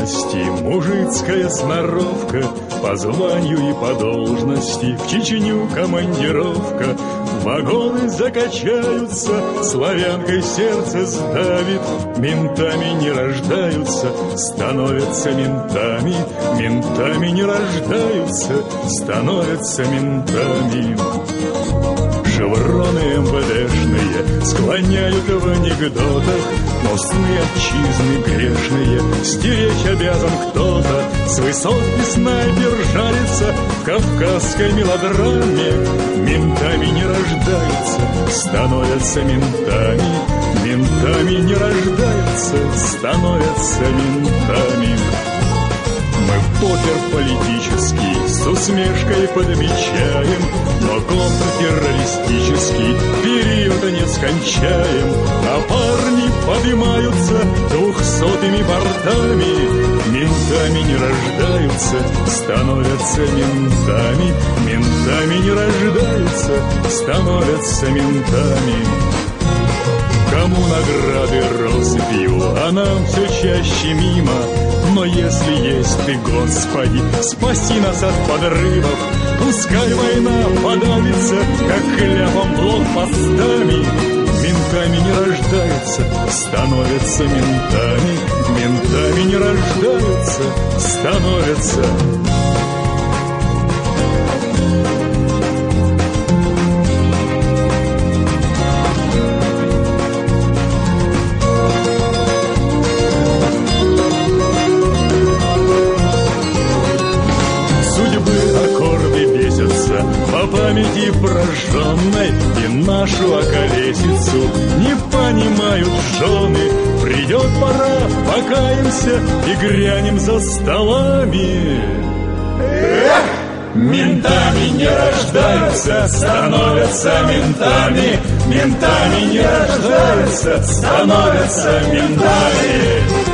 вольности, мужицкая сноровка, по званию и по должности, в Чечню командировка. Вагоны закачаются, славянкой сердце сдавит, ментами не рождаются, становятся ментами, ментами не рождаются, становятся ментами. Шевроны МВДшные склоняют в анекдотах, но сны отчизны грешные стеречь обязан кто-то. С высотки снайпер жарится в кавказской мелодраме. Ментами не рождаются, становятся ментами, ментами не рождаются, становятся ментами. Мы покер политический с усмешкой подмечаем, но контртеррористический период не скончаем. А парни поднимаются 200-ми бортами, ментами не рождаются, становятся ментами, ментами не рождаются, становятся ментами. Кому награды россыпью, а нам все чаще мимо. Но если есть ты, Господи, спаси нас от подрывов. Пускай война подавится, как хлебом блокпостами. Ментами не рождаются, становятся ментами, ментами не рождаются, становятся. По памяти прожженной и нашу околесицу не понимают жены. Придет пора, покаемся и грянем за столами. Ментами не рождаются, становятся ментами, ментами не рождаются, становятся ментами.